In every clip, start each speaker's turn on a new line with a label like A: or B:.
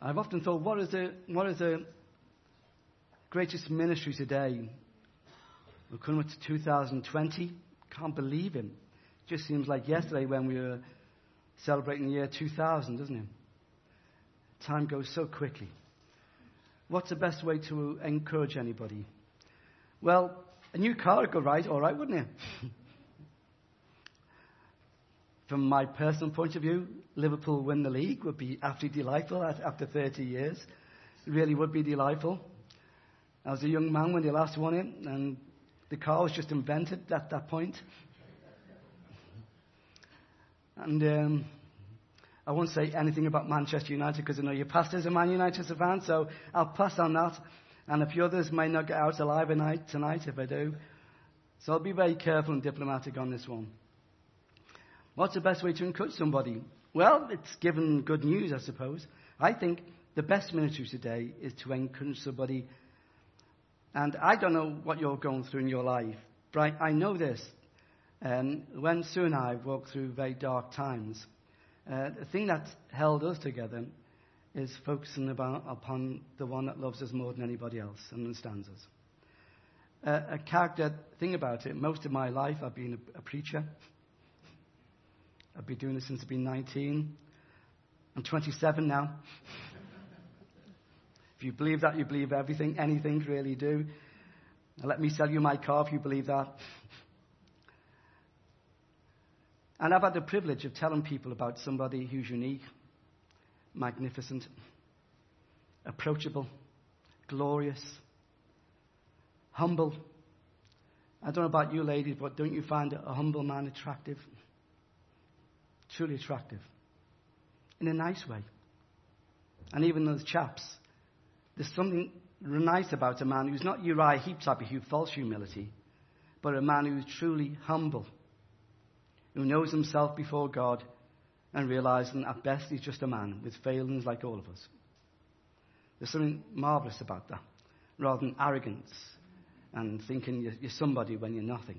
A: I've often thought, what is the greatest ministry today? We're coming up to 2020. Can't believe it. Just seems like yesterday when we were celebrating the year 2000, doesn't it? Time goes so quickly. What's the best way to encourage anybody? Well, a new car would go all right, wouldn't it? From my personal point of view, Liverpool win the league would be absolutely delightful after 30 years. It really would be delightful. I was a young man when they last won it, and the car was just invented at that point. And I won't say anything about Manchester United because I know your pastor's a Man United fan, so I'll pass on that. And a few others may not get out alive tonight if I do. So I'll be very careful and diplomatic on this one. What's the best way to encourage somebody? Well, it's given good news, I suppose. I think the best ministry today is to encourage somebody. And I don't know what you're going through in your life, but I know this. When Sue and I walked through very dark times, the thing that held us together is focusing upon the one that loves us more than anybody else and understands us. A character thing about it, most of my life I've been a preacher. I've been doing this since I've been 19. I'm 27 now. If you believe that, you believe everything, anything, really do. Now, let me sell you my car if you believe that. And I've had the privilege of telling people about somebody who's unique, magnificent, approachable, glorious, humble. I don't know about you ladies, but don't you find a humble man attractive? Truly attractive. In a nice way. And even those chaps, there's something nice about a man who's not Uriah Heep type of false humility, but a man who's truly humble, who knows himself before God and realizing at best he's just a man with failings like all of us. There's something marvelous about that, rather than arrogance and thinking you're somebody when you're nothing.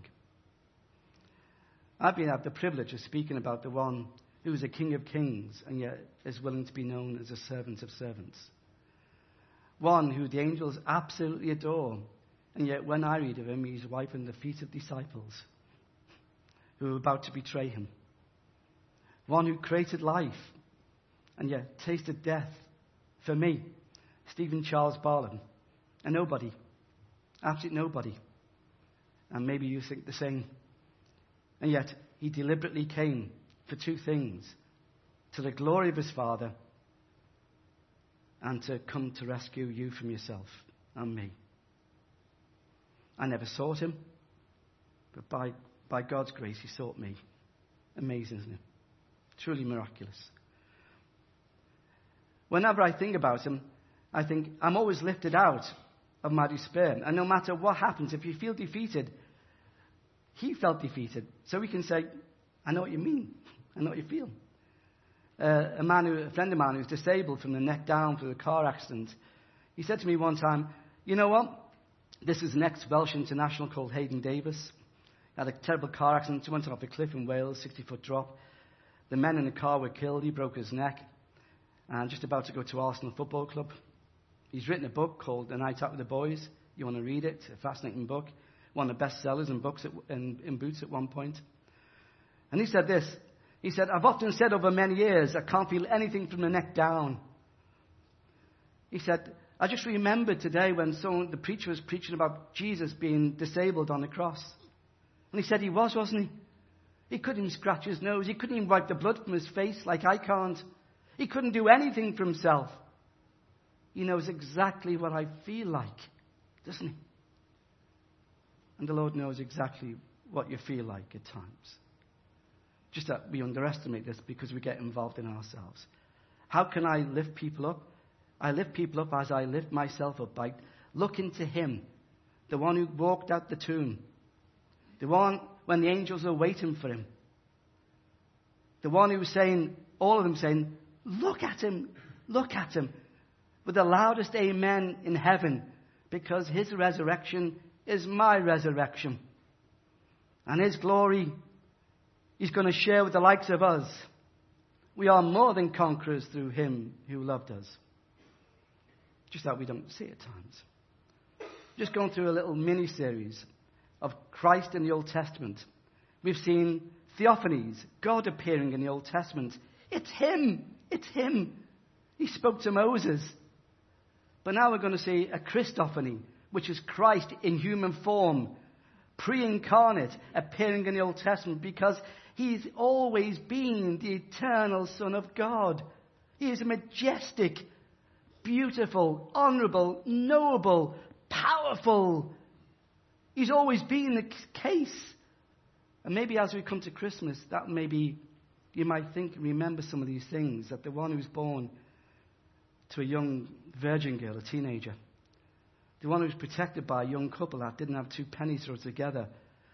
A: I've had the privilege of speaking about the one who is a King of Kings and yet is willing to be known as a servant of servants. One who the angels absolutely adore, and yet when I read of him, he's wiping the feet of disciples who are about to betray him. One who created life and yet tasted death for me, Stephen Charles Barlam, a nobody, absolute nobody. And maybe you think the same. And yet he deliberately came for two things: to the glory of his Father and to come to rescue you from yourself and me. I never sought him, but by God's grace he sought me. Amazing, isn't it? Truly miraculous. Whenever I think about him, I think I'm always lifted out of my despair. And no matter what happens, if you feel defeated, he felt defeated. So we can say, I know what you mean. I know what you feel. A friend of mine who's disabled from the neck down through a car accident, he said to me one time, you know what? This is an ex-Welsh international called Hayden Davis. He had a terrible car accident. He went off a cliff in Wales, 60-foot drop. The men in the car were killed. He broke his neck and just about to go to Arsenal Football Club. He's written a book called The Night Out with the Boys. You want to read it? A fascinating book. One of the best sellers in books in Boots at one point. And he said this. He said, I've often said over many years, I can't feel anything from the neck down. He said, I just remembered today when the preacher was preaching about Jesus being disabled on the cross. And he said he was, wasn't he? He couldn't even scratch his nose. He couldn't even wipe the blood from his face like I can't. He couldn't do anything for himself. He knows exactly what I feel like, doesn't he? And the Lord knows exactly what you feel like at times. Just that we underestimate this because we get involved in ourselves. How can I lift people up? I lift people up as I lift myself up by looking to him, the one who walked out the tomb, the one when the angels are waiting for him, the one who was saying, all of them saying, look at him, with the loudest amen in heaven, because his resurrection is my resurrection. And his glory he's going to share with the likes of us. We are more than conquerors through him who loved us. just that we don't see it at times. Just going through a little mini-series of Christ in the Old Testament. We've seen theophanies, God appearing in the Old Testament. It's Him. It's Him. He spoke to Moses. But now we're going to see a Christophany, which is Christ in human form, pre-incarnate, appearing in the Old Testament, because He's always been the eternal Son of God. He is a majestic, beautiful, honorable, knowable, powerful. He's always been the case. And maybe as we come to Christmas, that maybe you might remember some of these things, that the one who was born to a young virgin girl, a teenager, the one who was protected by a young couple that didn't have 2 pennies to rub together,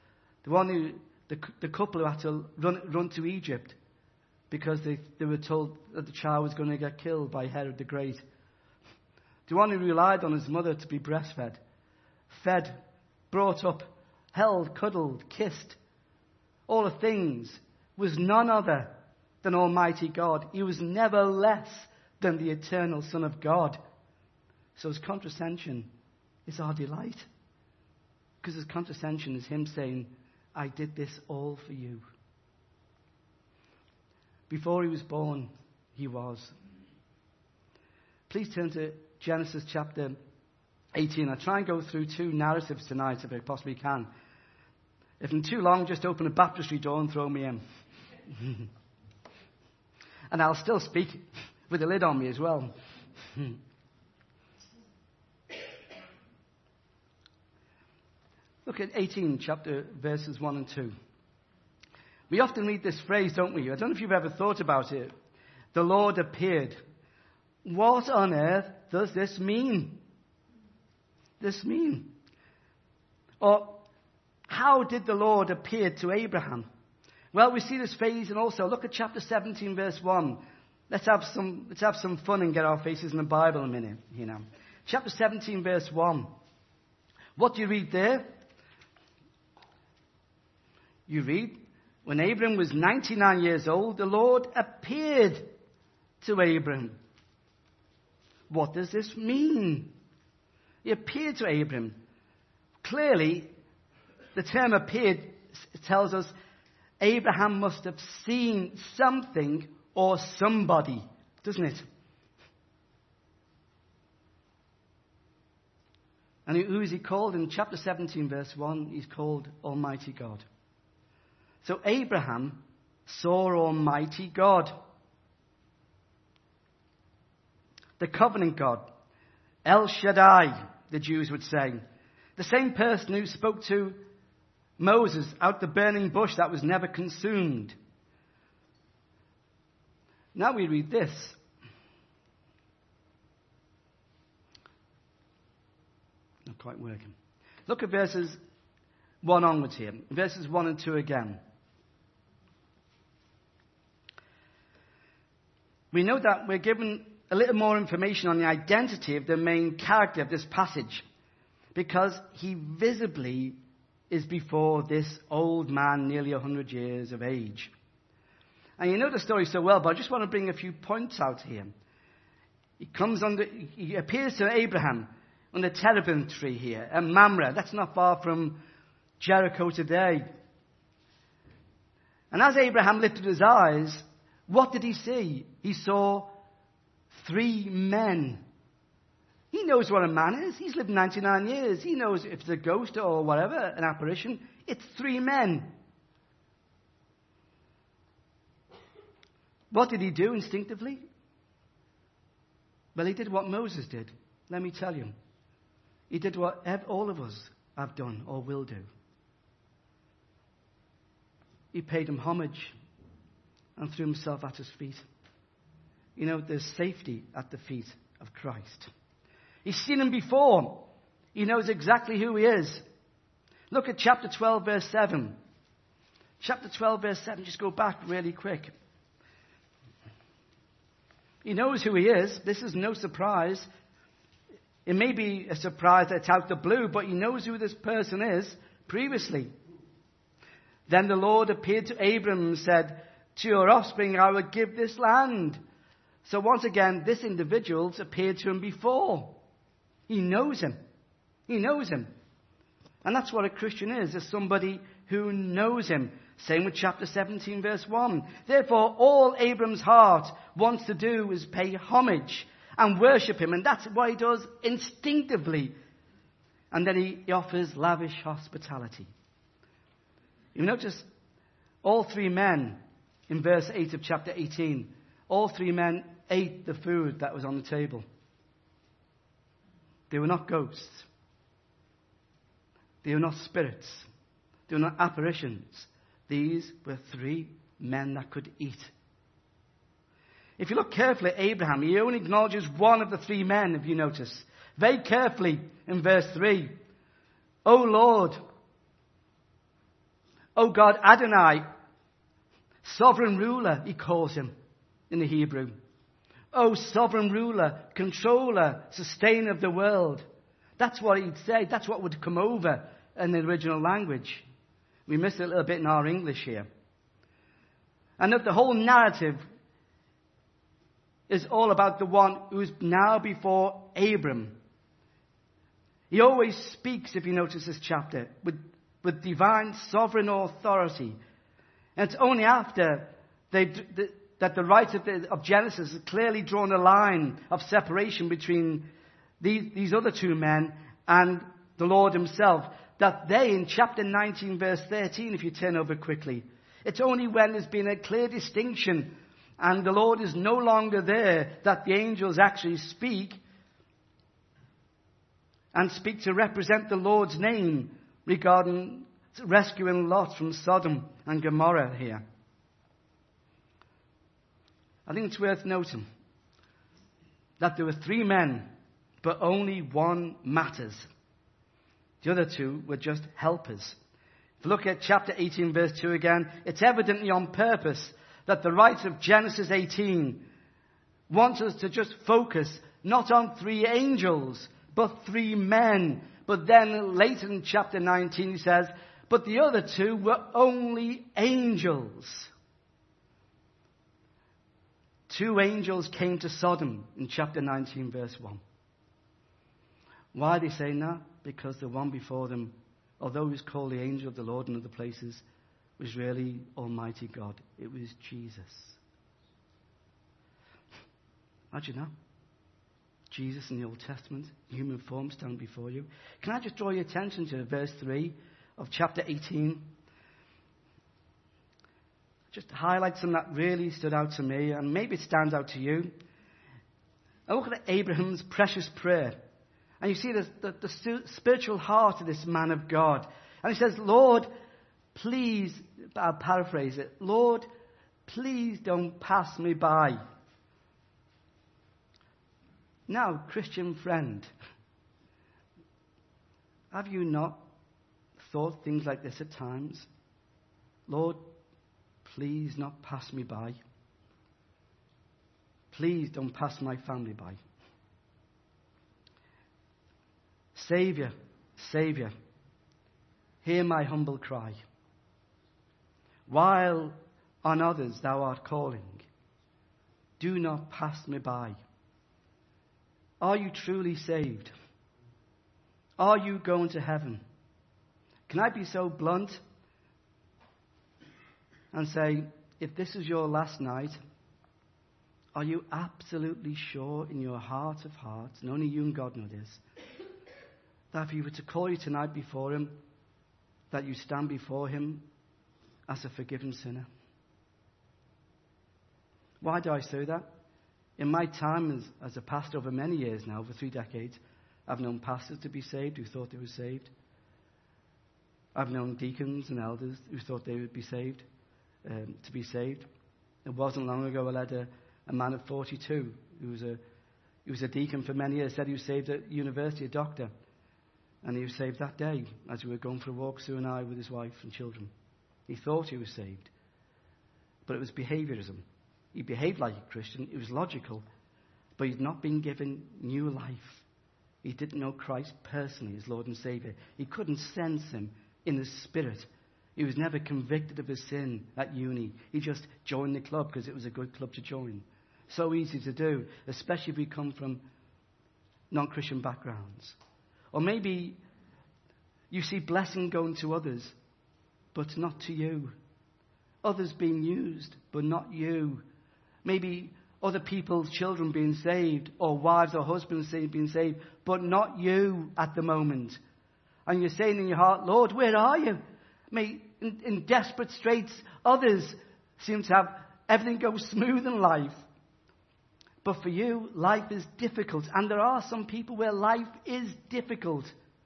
A: the couple who had to run to Egypt because they were told that the child was going to get killed by Herod the Great, the one who relied on his mother to be breastfed, fed, brought up, held, cuddled, kissed, all the things, was none other than Almighty God. He was never less than the eternal Son of God. So his condescension is our delight. Because his condescension is him saying, I did this all for you. Before he was born, he was. Please turn to Genesis chapter 18. I'll try and go through 2 narratives tonight if I possibly can. If I'm too long, just open a baptistry door and throw me in. And I'll still speak with a lid on me as well. Look at 18, chapter verses 1 and 2. We often read this phrase, don't we? I don't know if you've ever thought about it. The Lord appeared. What on earth does this mean? Or how did the Lord appear to Abraham? Well, we see this phrase, and also look at chapter 17, verse 1. Let's have some fun and get our faces in the Bible a minute, Chapter 17, verse 1. What do you read there? You read, when Abram was 99 years old, the Lord appeared to Abram. What does this mean? He appeared to Abram. Clearly, the term appeared tells us Abraham must have seen something or somebody, doesn't it? And who is he called? In chapter 17, verse 1, he's called Almighty God. So Abraham saw Almighty God. The covenant God. El Shaddai, the Jews would say. The same person who spoke to Moses out the burning bush that was never consumed. Now we read this. Not quite working. Look at verses 1 onwards here. Verses 1 and 2 again. We know that we're given a little more information on the identity of the main character of this passage, because he visibly is before this old man, nearly 100 years of age. And you know the story so well, but I just want to bring a few points out here. He appears to Abraham on the terebinth tree here, at Mamre. That's not far from Jericho today. And as Abraham lifted his eyes, what did he see? He saw 3 men. He knows what a man is. He's lived 99 years. He knows if it's a ghost or whatever, an apparition. It's 3 men. What did he do instinctively? Well, he did what Moses did. Let me tell you. He did what all of us have done or will do. He paid him homage and threw himself at his feet. There's safety at the feet of Christ. He's seen him before. He knows exactly who he is. Look at chapter 12, verse 7. Chapter 12, verse 7. Just go back really quick. He knows who he is. This is no surprise. It may be a surprise that it's out the blue, but he knows who this person is previously. Then the Lord appeared to Abram and said, to your offspring I will give this land. So once again, this individual's appeared to him before. He knows him. He knows him. And that's what a Christian is somebody who knows him. Same with chapter 17, verse 1. Therefore, all Abram's heart wants to do is pay homage and worship him. And that's what he does instinctively. And then he offers lavish hospitality. You notice all three men in verse 8 of chapter 18, all three men ate the food that was on the table. They were not ghosts. They were not spirits. They were not apparitions. These were three men that could eat. If you look carefully at Abraham, he only acknowledges one of the three men, if you notice. Very carefully in verse 3. O Lord, O God Adonai, sovereign ruler, he calls him in the Hebrew. O sovereign ruler, controller, sustainer of the world. That's what he'd say. That's what would come over in the original language. We miss it a little bit in our English here. And that the whole narrative is all about the one who is now before Abram. He always speaks, if you notice this chapter, with divine sovereign authority. And it's only after that the writer of Genesis has clearly drawn a line of separation between these other two men and the Lord himself, that they, in chapter 19, verse 13, if you turn over quickly, it's only when there's been a clear distinction and the Lord is no longer there that the angels actually speak to represent the Lord's name regarding rescuing Lot from Sodom and Gomorrah here. I think it's worth noting that there were three men, but only one matters. The other two were just helpers. If you look at chapter 18, verse 2 again, it's evidently on purpose that the writer of Genesis 18 wants us to just focus not on three angels, but three men. But then later in chapter 19 he says, but the other two were only angels. Two angels came to Sodom in chapter 19, verse 1. Why are they saying that? Because the one before them, although he was called the angel of the Lord in other places, was really Almighty God. It was Jesus. Imagine that. Jesus in the Old Testament, human form, standing before you. Can I just draw your attention to verse 3 of chapter 18? Just to highlight something that really stood out to me, and maybe it stands out to you. I look at Abraham's precious prayer, and you see the spiritual heart of this man of God. And he says, Lord, please, I'll paraphrase it, Lord, please don't pass me by. Now, Christian friend, have you not thought things like this at times? Lord, please not pass me by. Please don't pass my family by. Saviour, Saviour, hear my humble cry. While on others thou art calling, do not pass me by. Are you truly saved? Are you going to heaven? Can I be so blunt and say, if this is your last night, are you absolutely sure in your heart of hearts, and only you and God know this, that if he were to call you tonight before him, that you stand before him as a forgiven sinner? Why do I say that? In my time as a pastor over many years now, over 3 decades, I've known pastors to be saved who thought they were saved. I've known deacons and elders who thought they would be saved, to be saved. It wasn't long ago I led a man of 42 who was a deacon for many years, said he was saved at university, a doctor. And he was saved that day as we were going for a walk, Sue and I, with his wife and children. He thought he was saved. But it was behaviorism. He behaved like a Christian. It was logical. But he'd not been given new life. He didn't know Christ personally as Lord and Saviour. He couldn't sense him in his spirit. He was never convicted of his sin at uni. He just joined the club because it was a good club to join. So easy to do, especially if we come from non-Christian backgrounds. Or maybe you see blessing going to others, but not to you. Others being used, but not you. Maybe other people's children being saved, or wives or husbands being saved, but not you at the moment. And you're saying in your heart, Lord, where are you? In desperate straits, others seem to have everything go smooth in life. But for you, life is difficult. And there are some people where life is difficult.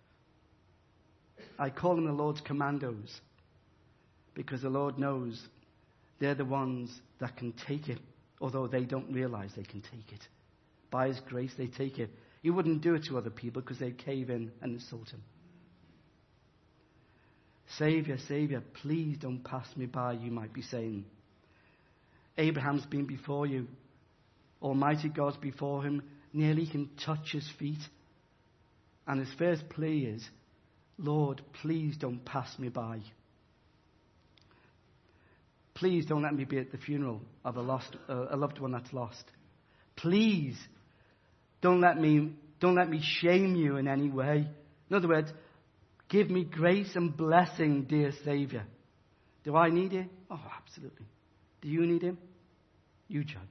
A: I call them the Lord's commandos. Because the Lord knows they're the ones that can take it. Although they don't realize they can take it. By His grace, they take it. He wouldn't do it to other people because they'd cave in and insult Him. Savior, Savior, please don't pass me by, you might be saying. Abraham's been before you. Almighty God's before him. Nearly can touch his feet. And his first plea is, Lord, please don't pass me by. Please don't let me be at the funeral of a loved one that's lost. Please don't let me shame you in any way. In other words, give me grace and blessing, dear Savior. Do I need it? Oh, absolutely. Do you need Him? You judge.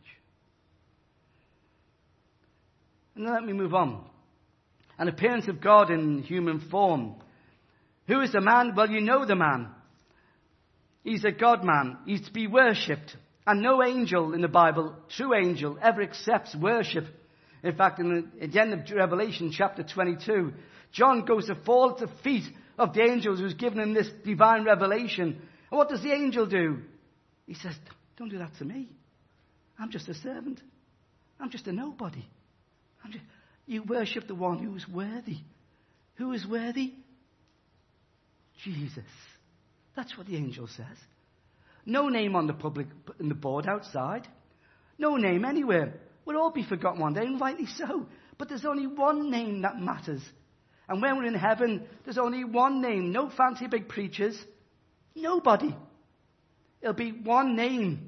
A: And then let me move on. An appearance of God in human form. Who is the man? Well, you know the man. He's a God-man. He's to be worshipped. And no angel in the Bible, true angel, ever accepts worship. In fact, at the end of Revelation chapter 22, John goes to fall at the feet of the angels who's given him this divine revelation. And what does the angel do? He says, don't do that to me. I'm just a servant. I'm just a nobody. You worship the one who is worthy. Who is worthy? Jesus. That's what the angel says. No name on the board outside. No name anywhere. We'll all be forgotten one day, and rightly so. But there's only one name that matters. And when we're in heaven, there's only one name. No fancy big preachers. Nobody. It'll be one name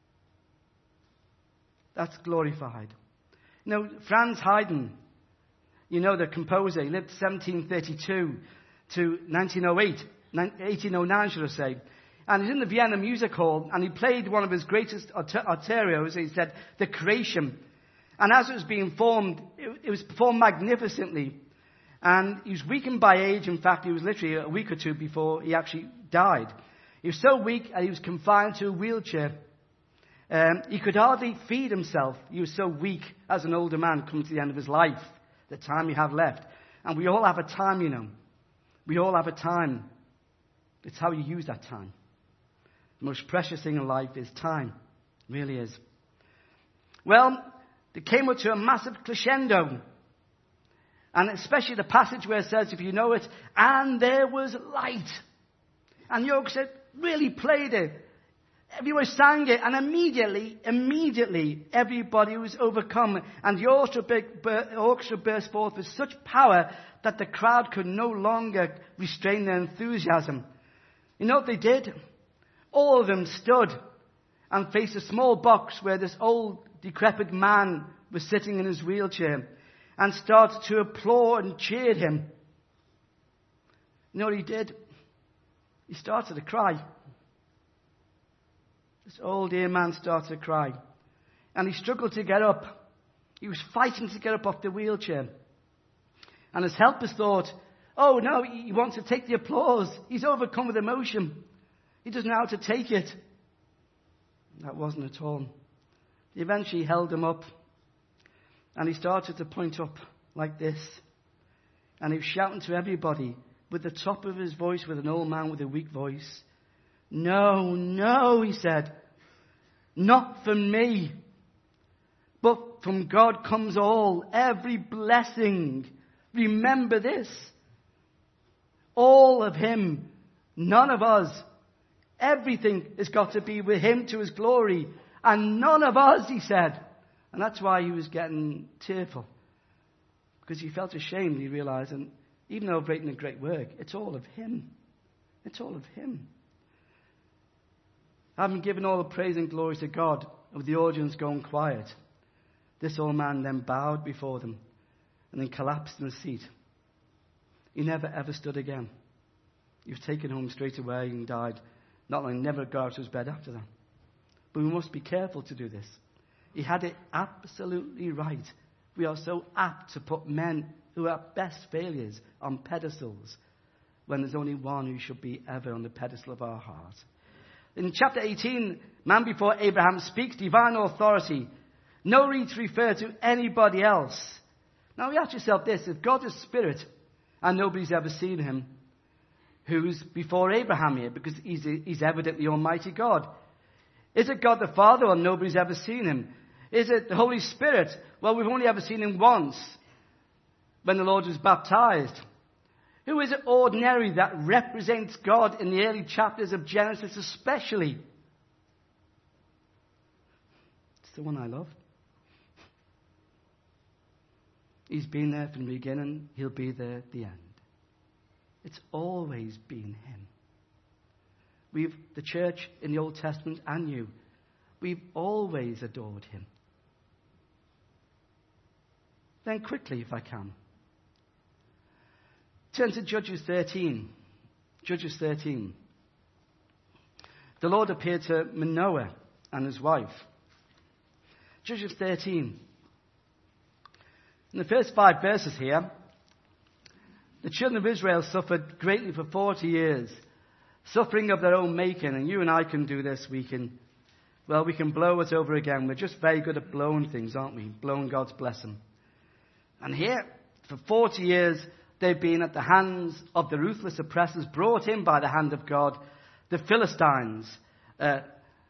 A: that's glorified. You know, Franz Haydn, you know, the composer, he lived 1732 to 1908, 1809 should I say. And he's in the Vienna Music Hall, and he played one of his greatest arterios, he said, The Creation. And as it was being formed, it was performed magnificently. And he was weakened by age. In fact, he was literally a week or two before he actually died. He was so weak, and he was confined to a wheelchair. He could hardly feed himself. He was so weak as an older man coming to the end of his life, the time you have left. And we all have a time, you know. We all have a time. It's how you use that time. The most precious thing in life is time. It really is. Well, they came up to a massive crescendo. And especially the passage where it says, if you know it, and there was light. And York said, really played it. Everyone sang it, and immediately, everybody was overcome. And the orchestra burst forth with such power that the crowd could no longer restrain their enthusiasm. You know what they did? All of them stood and faced a small box where this old, decrepit man was sitting in his wheelchair and started to applaud and cheer him. You know what he did? He started to cry. This old dear man started to cry. And he struggled to get up. He was fighting to get up off the wheelchair. And his helpers thought, oh no, he wants to take the applause. He's overcome with emotion. He doesn't know how to take it. That wasn't at all. They eventually held him up. And he started to point up like this. And he was shouting to everybody with the top of his voice, with an old man with a weak voice. No, no, he said. Not from me. But from God comes all, every blessing. Remember this. All of Him, none of us. Everything has got to be with Him to His glory. And none of us, he said. And that's why he was getting tearful. Because he felt ashamed, he realized. And even though breaking a great work, it's all of Him. It's all of Him. Having given all the praise and glory to God, with the audience going quiet, this old man then bowed before them and then collapsed in the seat. He never ever stood again. He was taken home straight away and died. Not long, never got out of his bed after that. But we must be careful to do this. He had it absolutely right. We are so apt to put men who are best failures on pedestals when there's only one who should be ever on the pedestal of our heart. In chapter 18, man before Abraham speaks divine authority. No need to refer to anybody else. Now you ask yourself this, if God is spirit and nobody's ever seen him, who's before Abraham here? Because he's evidently Almighty God. Is it God the Father, or nobody's ever seen him? Is it the Holy Spirit? Well, we've only ever seen him once, when the Lord was baptized. Who is it ordinary that represents God in the early chapters of Genesis especially? It's the one I love. He's been there from the beginning. He'll be there at the end. It's always been him. The church in the Old Testament and New, we've always adored him. Then quickly, if I can, turn to Judges 13. Judges 13. The Lord appeared to Manoah and his wife. Judges 13. In the first 5 verses here, the children of Israel suffered greatly for 40 years, suffering of their own making. And you and I can do this. We can blow it over again. We're just very good at blowing things, aren't we? Blowing God's blessing. And here, for 40 years, they've been at the hands of the ruthless oppressors, brought in by the hand of God, the Philistines, a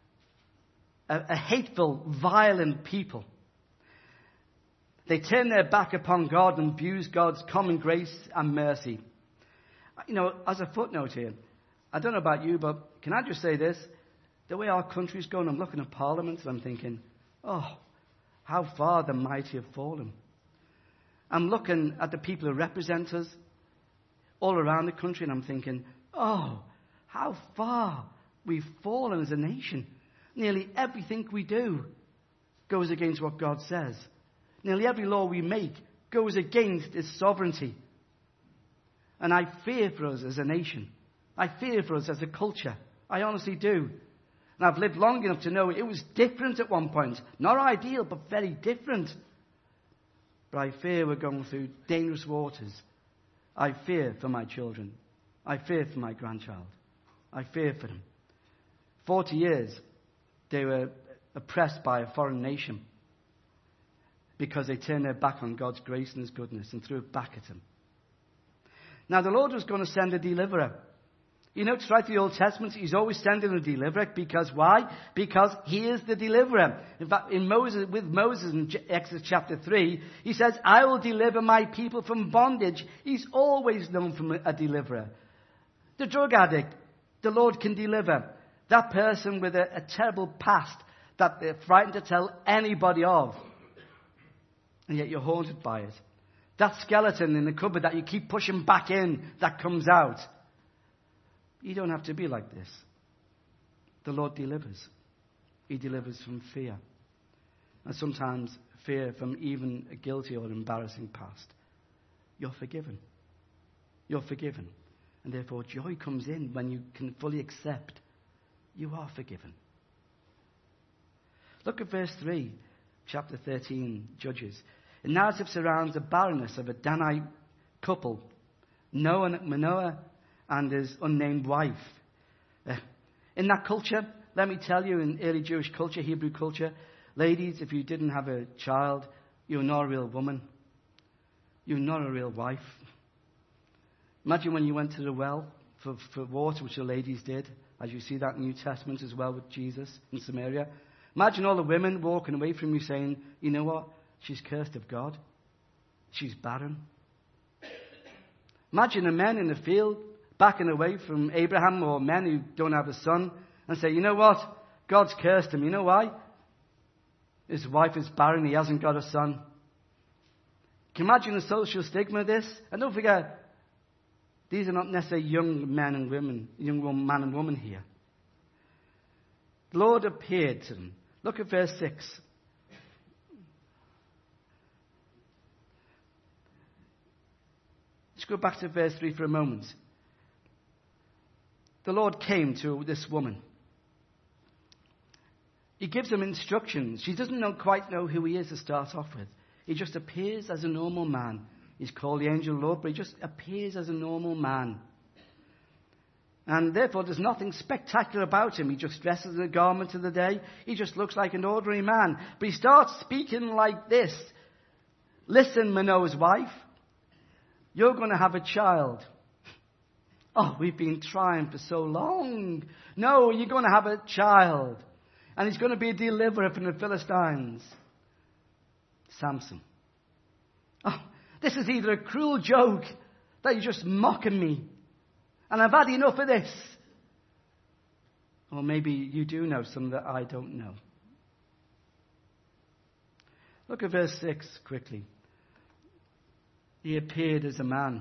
A: hateful, violent people. They turn their back upon God and abuse God's common grace and mercy. You know, as a footnote here, I don't know about you, but can I just say this? The way our country's going, I'm looking at Parliament and I'm thinking, oh, how far the mighty have fallen. I'm looking at the people who represent us all around the country and I'm thinking, oh, how far we've fallen as a nation. Nearly everything we do goes against what God says. Nearly every law we make goes against his sovereignty. And I fear for us as a nation. I fear for us as a culture. I honestly do. And I've lived long enough to know it was different at one point. Not ideal, but very different. But I fear we're going through dangerous waters. I fear for my children. I fear for my grandchild. I fear for them. 40 years, they were oppressed by a foreign nation because they turned their back on God's grace and his goodness and threw it back at him. Now, the Lord was going to send a deliverer. You know, throughout the Old Testament, he's always sending a deliverer. Because why? Because he is the deliverer. In fact, with Moses in Exodus chapter 3, he says, I will deliver my people from bondage. He's always known for a deliverer. The drug addict, the Lord can deliver. That person with a terrible past that they're frightened to tell anybody of. And yet you're haunted by it. That skeleton in the cupboard that you keep pushing back in, that comes out. You don't have to be like this. The Lord delivers. He delivers from fear. And sometimes fear from even a guilty or embarrassing past. You're forgiven. You're forgiven. And therefore joy comes in when you can fully accept you are forgiven. Look at verse 3, chapter 13, Judges. The narrative surrounds the barrenness of a Danite couple, Manoah and his unnamed wife. In that culture, let me tell you, in early Jewish culture, Hebrew culture, ladies, if you didn't have a child, you're not a real woman. You're not a real wife. Imagine when you went to the well for water, which the ladies did, as you see that in the New Testament as well with Jesus in Samaria. Imagine all the women walking away from you saying, you know what? She's cursed of God. She's barren. Imagine the men in the field backing away from Abraham, or men who don't have a son, and say, you know what? God's cursed him. You know why? His wife is barren. He hasn't got a son. Can you imagine the social stigma of this? And don't forget, these are not necessarily young men and women, young man and woman here. The Lord appeared to them. Look at verse 6. Just go back to verse 3 for a moment. The Lord came to this woman. He gives him instructions. She doesn't quite know who he is to start off with. He just appears as a normal man. He's called the angel of the Lord, but he just appears as a normal man. And therefore, there's nothing spectacular about him. He just dresses in a garment of the day. He just looks like an ordinary man. But he starts speaking like this. Listen, Manoah's wife. You're going to have a child. Oh, we've been trying for so long. No, you're going to have a child. And he's going to be a deliverer from the Philistines. Samson. Oh, this is either a cruel joke that you're just mocking me. And I've had enough of this. Or maybe you do know some that I don't know. Look at verse 6 quickly. He appeared as a man.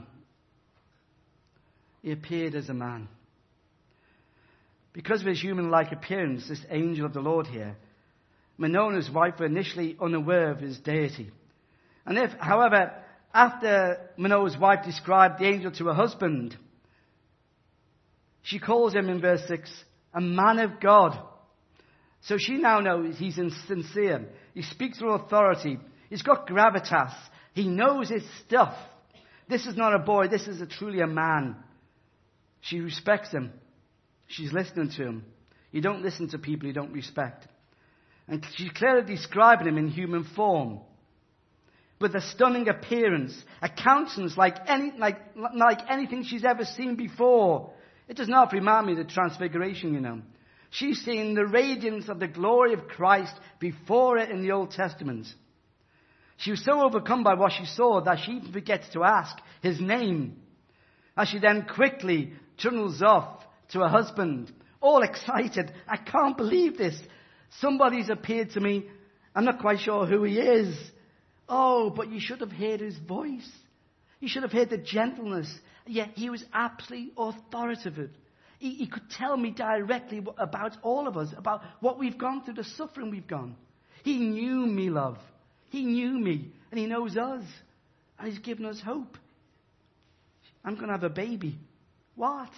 A: He appeared as a man. Because of his human-like appearance, this angel of the Lord here, Manoah and his wife were initially unaware of his deity. And if, however, after Manoah's wife described the angel to her husband, she calls him in verse 6, a man of God. So she now knows he's sincere. He speaks with authority. He's got gravitas. He knows his stuff. This is not a boy. This is truly a man. She respects him. She's listening to him. You don't listen to people you don't respect. And she's clearly describing him in human form. With a stunning appearance. A countenance like anything she's ever seen before. It does not remind me of the Transfiguration, you know. She's seen the radiance of the glory of Christ before it in the Old Testament. She was so overcome by what she saw that she even forgets to ask his name. As she then quickly tunnels off to her husband, all excited. I can't believe this. Somebody's appeared to me. I'm not quite sure who he is. Oh, but you should have heard his voice. You should have heard the gentleness. Yet he was absolutely authoritative. He could tell me directly about all of us, about what we've gone through, the suffering we've gone. He knew me, love. He knew me, and he knows us. And he's given us hope. I'm going to have a baby. What?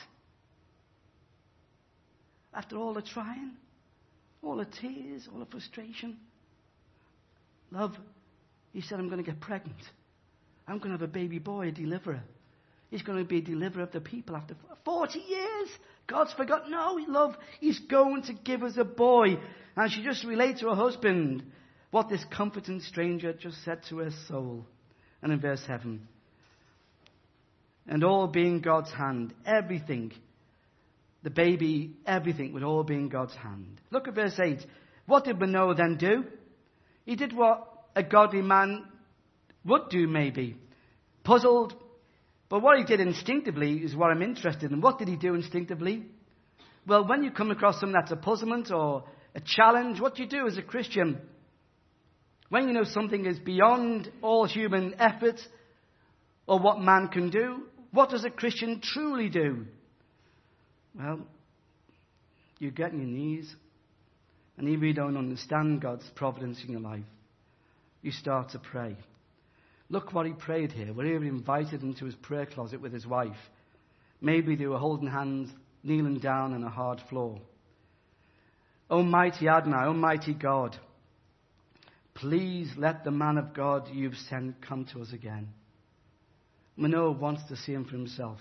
A: After all the trying, all the tears, all the frustration. Love, he said, I'm going to get pregnant. I'm going to have a baby boy, a deliverer. He's going to be a deliverer of the people after 40 years. God's forgotten. No, love, he's going to give us a boy. And she just relates to her husband what this comforting stranger just said to her soul. And in verse 7, and all being God's hand, everything, the baby, everything would all be in God's hand. Look at verse 8. What did Manoah then do? He did what a godly man would do, maybe. Puzzled. But what he did instinctively is what I'm interested in. What did he do instinctively? Well, when you come across something that's a puzzlement or a challenge, what do you do as a Christian? When you know something is beyond all human effort or what man can do, what does a Christian truly do? Well, you get on your knees, and even if you don't understand God's providence in your life, you start to pray. Look what he prayed here. We're even invited into his prayer closet with his wife. Maybe they were holding hands, kneeling down on a hard floor. Almighty Adonai, Almighty God, please let the man of God you've sent come to us again. Manoah wants to see him for himself.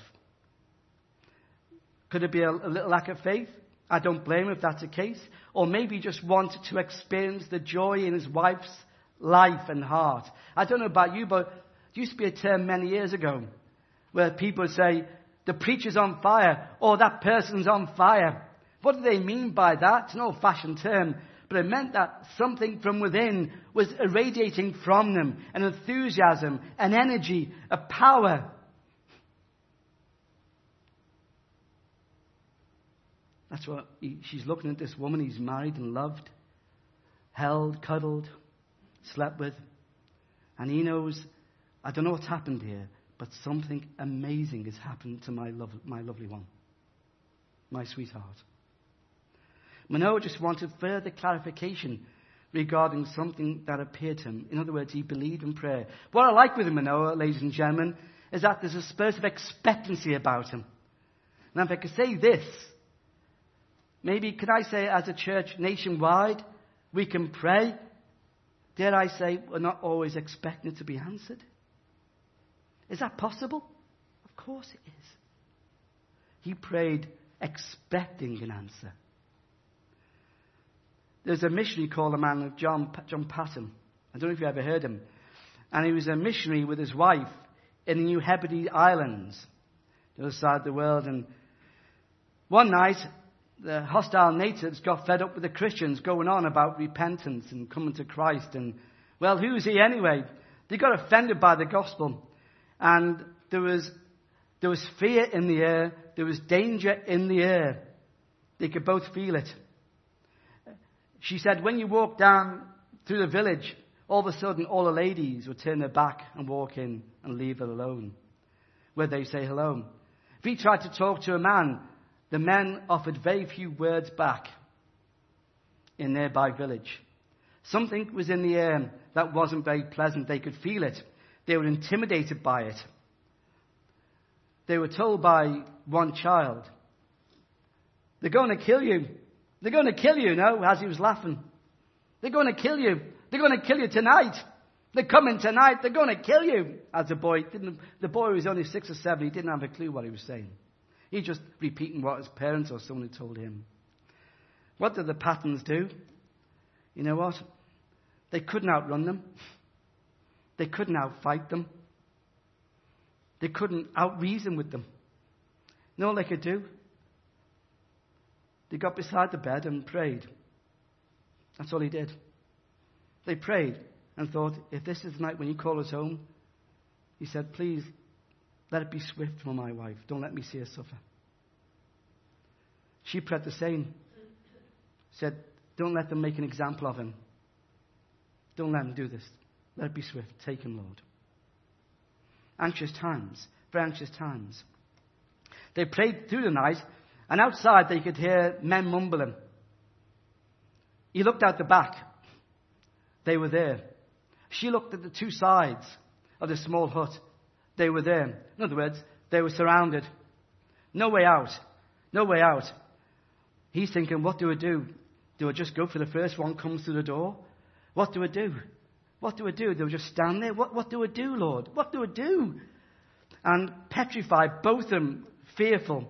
A: Could it be a little lack of faith? I don't blame him if that's the case. Or maybe he just wanted to experience the joy in his wife's life and heart. I don't know about you, but there used to be a term many years ago where people would say, the preacher's on fire, or that person's on fire. What do they mean by that? It's an old-fashioned term, but it meant that something from within was irradiating from them, an enthusiasm, an energy, a power. That's what she's looking at, this woman he's married and loved, held, cuddled, slept with. And he knows, I don't know what's happened here, but something amazing has happened to my lovely one, my sweetheart. Manoah just wanted further clarification regarding something that appeared to him. In other words, he believed in prayer. What I like with Manoah, ladies and gentlemen, is that there's a spirit of expectancy about him. And if I could say this, maybe could I say as a church nationwide, we can pray, dare I say, we're not always expecting it to be answered. Is that possible? Of course it is. He prayed expecting an answer. There's a missionary called a man John Paton. I don't know if you ever heard him. And he was a missionary with his wife in the New Hebrides Islands, the other side of the world. And one night, the hostile natives got fed up with the Christians going on about repentance and coming to Christ. And, well, who's he anyway? They got offended by the gospel. And there was fear in the air. There was danger in the air. They could both feel it. She said, when you walk down through the village, all of a sudden all the ladies would turn their back and walk in and leave it alone, where they say hello. If he tried to talk to a man, the men offered very few words back in nearby village. Something was in the air that wasn't very pleasant. They could feel it. They were intimidated by it. They were told by one child, they're going to kill you. They're going to kill you, as he was laughing. They're going to kill you. They're going to kill you tonight. They're coming tonight. They're going to kill you. As the boy was only 6 or 7. He didn't have a clue what he was saying. He just repeating what his parents or someone had told him. What did the Patons do? You know what? They couldn't outrun them. They couldn't outfight them. They couldn't outreason with them. You know all they could do? They got beside the bed and prayed. That's all he did. They prayed and thought, if this is the night when you call us home, he said, please, let it be swift for my wife. Don't let me see her suffer. She prayed the same. Said, don't let them make an example of him. Don't let them do this. Let it be swift. Take him, Lord. Anxious times. Very anxious times. They prayed through the night, and outside they could hear men mumbling. He looked out the back. They were there. She looked at the two sides of the small hut. They were there. In other words, they were surrounded. No way out. No way out. He's thinking, what do I do? Do I just go for the first one comes through the door? What do I do? What do I do? Do I just stand there? What do I do, Lord? What do I do? And petrified, both of them fearful.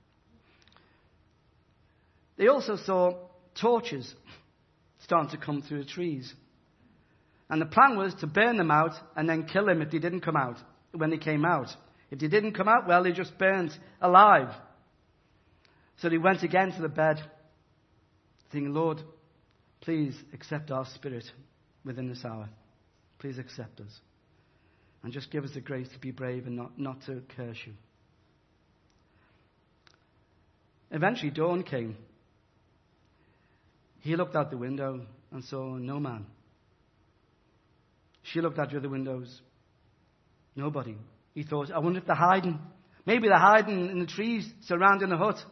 A: They also saw torches starting to come through the trees. And the plan was to burn them out and then kill them if they didn't come out, when they came out. If they didn't come out, well, they just burned alive. So they went again to the bed, thinking, Lord, please accept our spirit within this hour. Please accept us. And just give us the grace to be brave and not to curse you. Eventually, dawn came. He looked out the window and saw no man. She looked out the other windows. Nobody. He thought, I wonder if they're hiding. Maybe they're hiding in the trees surrounding the hut.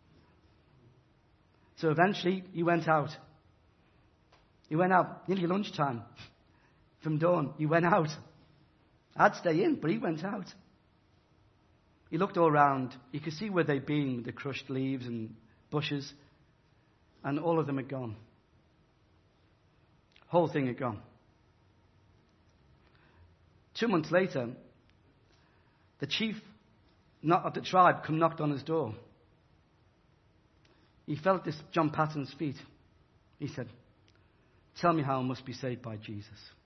A: So eventually, he went out. He went out nearly lunchtime. From dawn, he went out. I'd stay in, but he went out. He looked all around. He could see where they'd been with the crushed leaves and bushes. And all of them had gone. Whole thing had gone. 2 months later, the chief of the tribe knocked on his door. He fell at this John Paton's feet. He said, tell me how I must be saved by Jesus.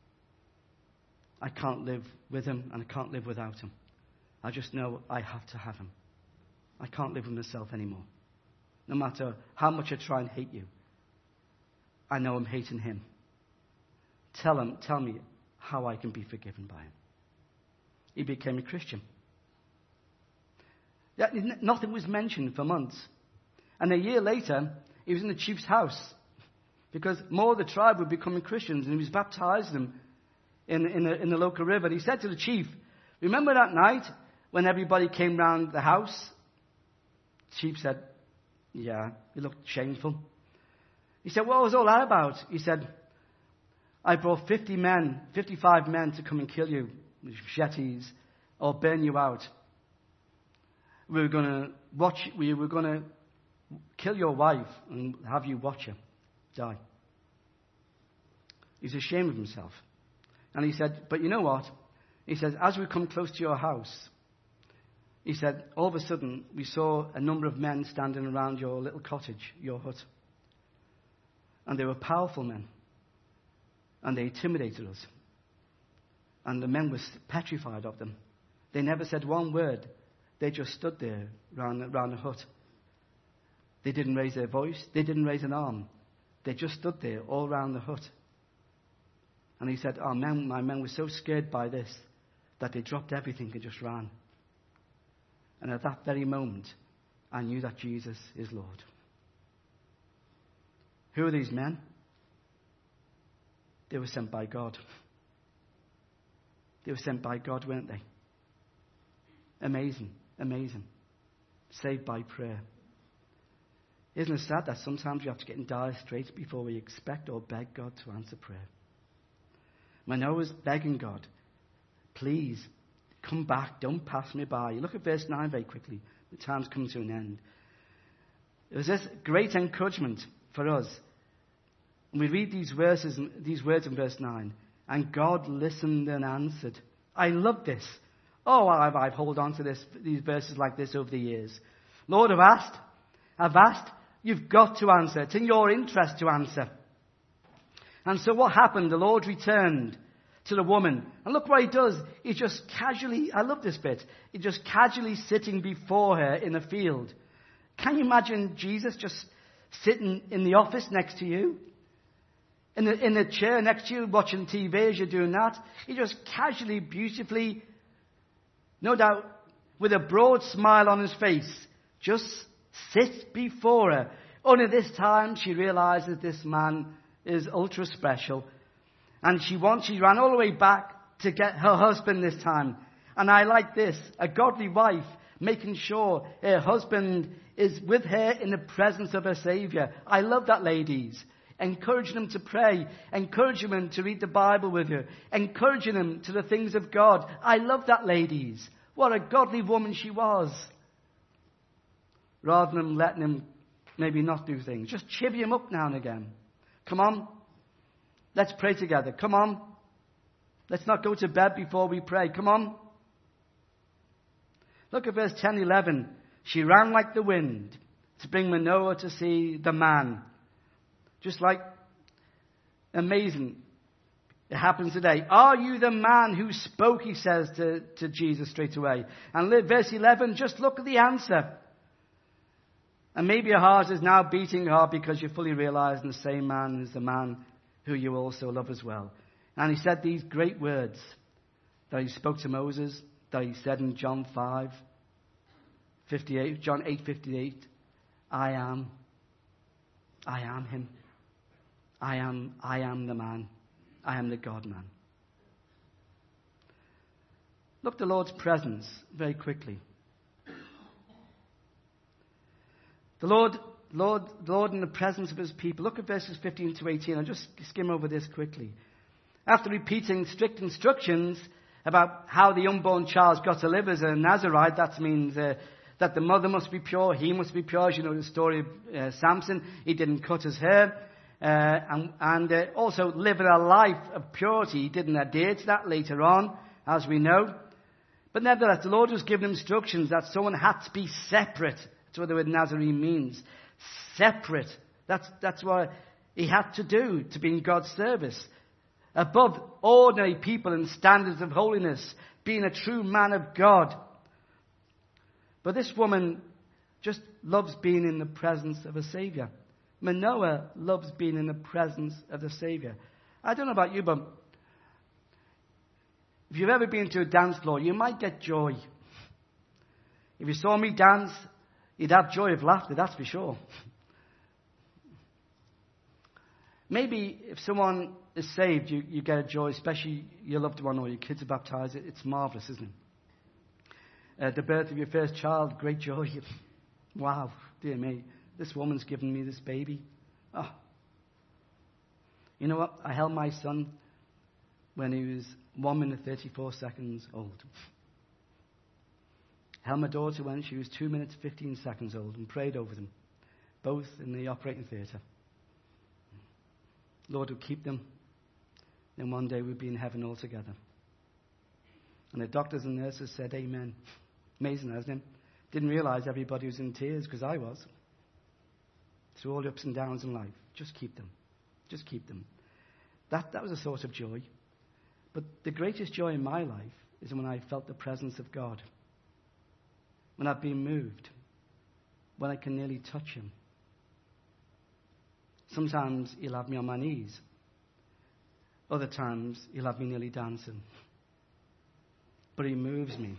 A: I can't live with him and I can't live without him. I just know I have to have him. I can't live with myself anymore. No matter how much I try and hate you, I know I'm hating him. Tell me how I can be forgiven by him. He became a Christian. Nothing was mentioned for months. And a year later, he was in the chief's house because more of the tribe were becoming Christians, and he was baptizing them in the local river. And he said to the chief, remember that night when everybody came round the house? The chief said, yeah, it looked shameful. He said, what was all that about? He said, I brought 55 men to come and kill you with machetes, or burn you out. We were going to kill your wife and have you watch her die. He's ashamed of himself. And he said, but you know what? He says, as we come close to your house, he said, all of a sudden, we saw a number of men standing around your little cottage, your hut. And they were powerful men. And they intimidated us. And the men were petrified of them. They never said one word. They just stood there round the hut. They didn't raise their voice. They didn't raise an arm. They just stood there all round the hut. And he said, my men were so scared by this that they dropped everything and just ran. And at that very moment, I knew that Jesus is Lord. Who are these men? They were sent by God. They were sent by God, weren't they? Amazing, amazing. Saved by prayer. Isn't it sad that sometimes we have to get in dire straits before we expect or beg God to answer prayer? Manoah was begging God, please, come back, don't pass me by. Look at verse 9 very quickly. The time's come to an end. It was this great encouragement for us. And we read these words in verse 9. And God listened and answered. I love this. Oh, I've held on to these verses like this over the years. Lord, I've asked, you've got to answer. It's in your interest to answer. And so what happened? The Lord returned to the woman. And look what he does. He's just casually, I love this bit, he's just casually sitting before her in a field. Can you imagine Jesus just sitting in the office next to you? In the chair next to you, watching TV as you're doing that? He just casually, beautifully, no doubt, with a broad smile on his face, just sits before her. Only this time she realizes this man is ultra special. And she ran all the way back to get her husband this time. And I like this, a godly wife making sure her husband is with her in the presence of her Savior. I love that, ladies. Encouraging them to pray, encouraging them to read the Bible with you, encouraging them to the things of God. I love that, ladies. What a godly woman she was. Rather than letting him maybe not do things. Just chivvy him up now and again. Come on. Let's pray together. Come on. Let's not go to bed before we pray. Come on. Look at verse 10, 11. She ran like the wind to bring Manoah to see the man. Just like, amazing. It happens today. Are you the man who spoke, he says to Jesus straight away. And verse 11, just look at the answer. And maybe your heart is now beating hard because you fully realize the same man is the man who you also love as well. And he said these great words that he spoke to Moses, that he said in John 8:58, I am him. I am the man. I am the God-man. Look at the Lord's presence very quickly. The Lord in the presence of his people. Look at verses 15 to 18. I'll just skim over this quickly. After repeating strict instructions about how the unborn child got to live as a Nazarite, that means that the mother must be pure, he must be pure. As you know the story of Samson, he didn't cut his hair. And also living a life of purity. He didn't adhere to that later on, as we know. But nevertheless, the Lord was giving instructions that someone had to be separate. That's what the word Nazarene means. Separate. That's what he had to do to be in God's service. Above ordinary people and standards of holiness. Being a true man of God. But this woman just loves being in the presence of a Savior. Manoah loves being in the presence of the Savior. I don't know about you, but if you've ever been to a dance floor, you might get joy. If you saw me dance, you'd have joy of laughter, that's for sure. Maybe if someone is saved, you get a joy, especially your loved one or your kids are baptized. It's marvelous, isn't it? The birth of your first child, great joy. Wow, dear me. This woman's given me this baby. Oh. You know what? I held my son when he was 1 minute 34 seconds old. held my daughter when she was 2 minutes 15 seconds old and prayed over them, both in the operating theatre. Lord would keep them, then one day we'd be in heaven all together. And the doctors and nurses said amen. Amazing, hasn't it? Didn't realize everybody was in tears, because I was. Through all the ups and downs in life. Just keep them. Just keep them. That was a source of joy. But the greatest joy in my life is when I felt the presence of God. When I've been moved. When I can nearly touch him. Sometimes he'll have me on my knees. Other times he'll have me nearly dancing. But he moves me.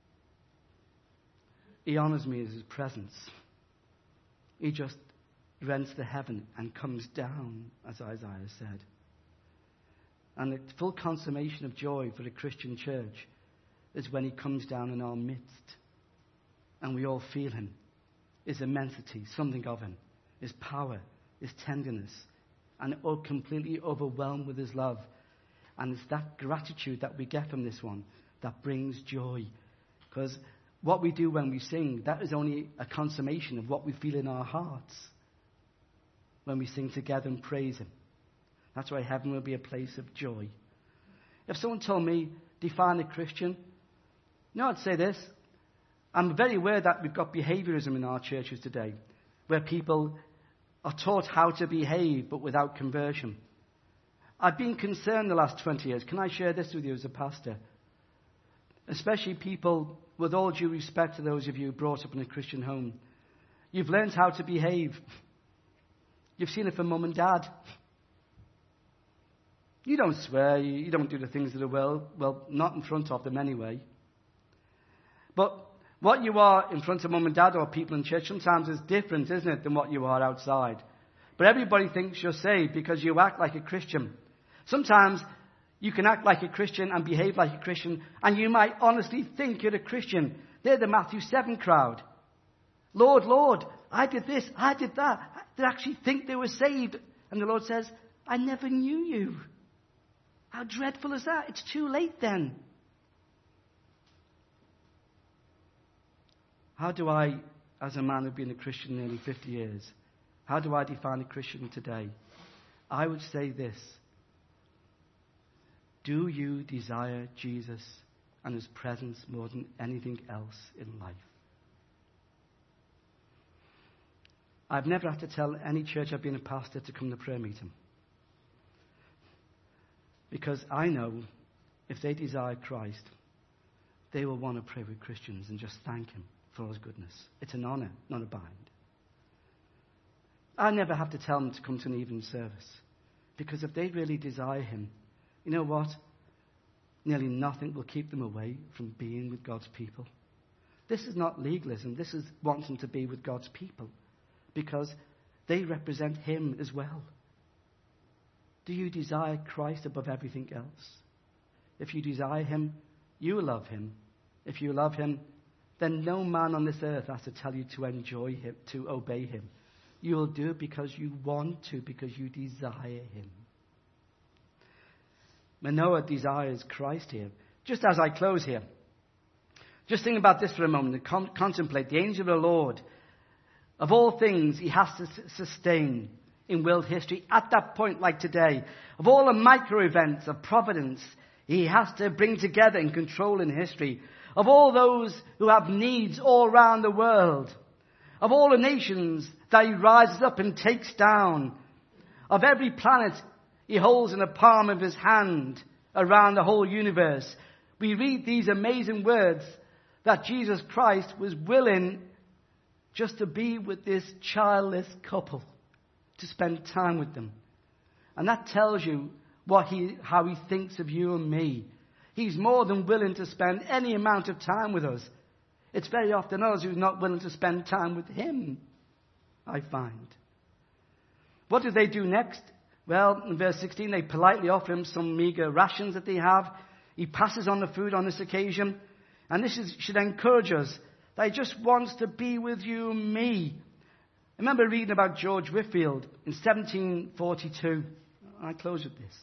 A: He honors me as his presence. He just rents the heaven and comes down, as Isaiah said. And the full consummation of joy for the Christian church is when he comes down in our midst. And we all feel him. His immensity, something of him. His power, his tenderness. And completely overwhelmed with his love. And it's that gratitude that we get from this one that brings joy. Because what we do when we sing, that is only a consummation of what we feel in our hearts when we sing together and praise him. That's why heaven will be a place of joy. If someone told me, define a Christian, I'd say this. I'm very aware that we've got behaviorism in our churches today, where people are taught how to behave but without conversion. I've been concerned the last 20 years. Can I share this with you as a pastor? Especially people, with all due respect to those of you brought up in a Christian home. You've learned how to behave. You've seen it from mum and dad. You don't swear. You don't do the things that are well, not in front of them anyway. But what you are in front of mum and dad or people in church sometimes is different, isn't it, than what you are outside. But everybody thinks you're saved because you act like a Christian. Sometimes you can act like a Christian and behave like a Christian, and you might honestly think you're a Christian. They're the Matthew 7 crowd. Lord, Lord, I did this, I did that. They actually think they were saved. And the Lord says, I never knew you. How dreadful is that? It's too late then. How do I, as a man who's been a Christian nearly 50 years, how do I define a Christian today? I would say this. Do you desire Jesus and his presence more than anything else in life? I've never had to tell any church I've been a pastor to come to prayer meeting. Because I know if they desire Christ, they will want to pray with Christians and just thank him for his goodness. It's an honor, not a bind. I never have to tell them to come to an evening service. Because if they really desire him, you know what? Nearly nothing will keep them away from being with God's people. This is not legalism. This is wanting to be with God's people. Because they represent him as well. Do you desire Christ above everything else? If you desire him, you love him. If you love him, then no man on this earth has to tell you to enjoy him, to obey him. You will do it because you want to, because you desire him. Manoah desires Christ here. Just as I close here, just think about this for a moment and contemplate the angel of the Lord. Of all things he has to sustain in world history at that point like today. Of all the micro events of providence he has to bring together and control in history. Of all those who have needs all around the world. Of all the nations that he rises up and takes down. Of every planet he holds in the palm of his hand around the whole universe. We read these amazing words that Jesus Christ was willing just to be with this childless couple, to spend time with them. And that tells you how he thinks of you and me. He's more than willing to spend any amount of time with us. It's very often us who's not willing to spend time with him, I find. What do they do next? Well, in verse 16, they politely offer him some meager rations that they have. He passes on the food on this occasion. And this should encourage us that he just wants to be with you and me. I remember reading about George Whitefield in 1742. I close with this.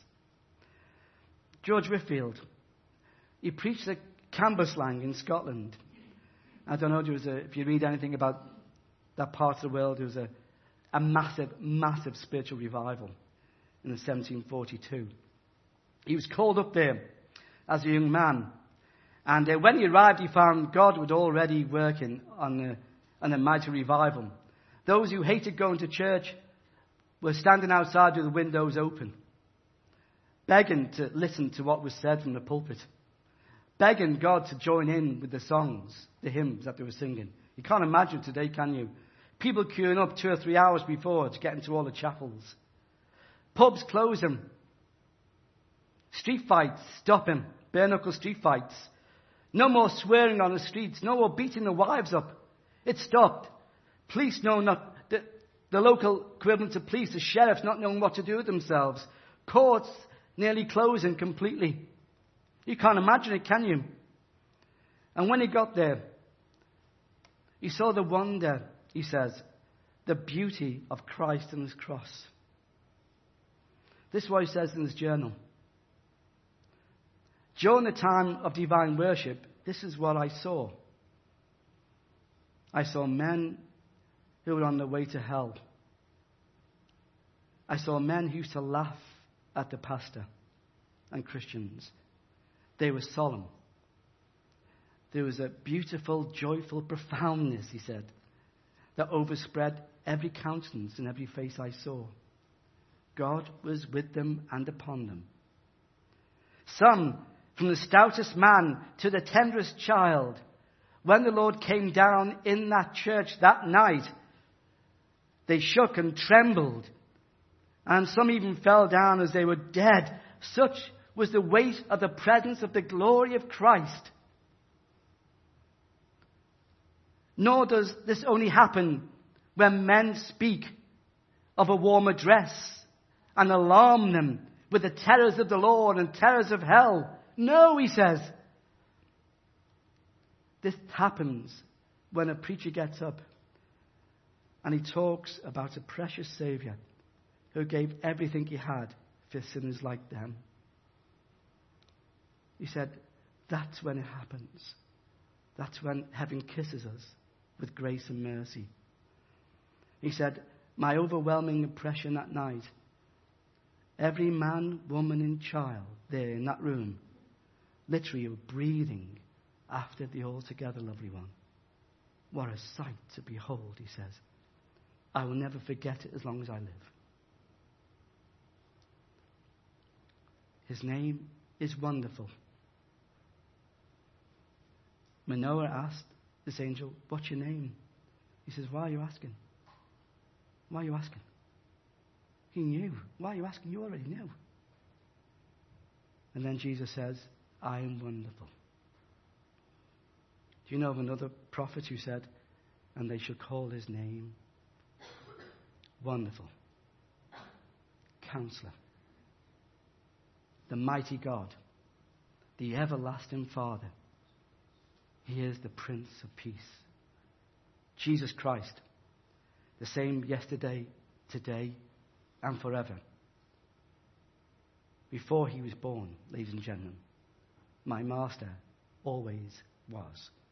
A: George Whitefield, he preached at Cambuslang in Scotland. I don't know, if you read anything about that part of the world, there was a massive, massive spiritual revival in 1742. He was called up there as a young man. And when he arrived, he found God was already working on a mighty revival. Those who hated going to church were standing outside with the windows open, begging to listen to what was said from the pulpit, begging God to join in with the songs, the hymns that they were singing. You can't imagine today, can you? People queuing up 2 or 3 hours before to get into all the chapels. Pubs closing. Street fights stopping. Bare-knuckle street fights. No more swearing on the streets. No more beating the wives up. It stopped. Police the local equivalent to police, the sheriffs not knowing what to do with themselves. Courts nearly closing completely. You can't imagine it, can you? And when he got there, he saw the wonder, he says, the beauty of Christ and his cross. This is what he says in his journal. During the time of divine worship, this is what I saw. I saw men who were on their way to hell. I saw men who used to laugh at the pastor and Christians. They were solemn. There was a beautiful, joyful profoundness, he said, that overspread every countenance and every face I saw. God was with them and upon them. Some, from the stoutest man to the tenderest child, when the Lord came down in that church that night, they shook and trembled, and some even fell down as they were dead. Such was the weight of the presence of the glory of Christ. Nor does this only happen when men speak of a warm address and alarm them with the terrors of the Lord and terrors of hell. No, he says. This happens when a preacher gets up and he talks about a precious Saviour who gave everything he had for sinners like them. He said, that's when it happens. That's when heaven kisses us with grace and mercy. He said, my overwhelming impression that night, every man, woman and child there in that room literally were breathing after the altogether lovely one. What a sight to behold, he says. I will never forget it as long as I live. His name is Wonderful. Manoah asked this angel, what's your name? He says, why are you asking? Why are you asking? He knew. Why are you asking? You already knew. And then Jesus says, I am wonderful. Do you know of another prophet who said, and they shall call his name Wonderful, Counselor, the mighty God, the everlasting Father. He is the Prince of Peace. Jesus Christ, the same yesterday, today, and forever. Before he was born, ladies and gentlemen, my master always was.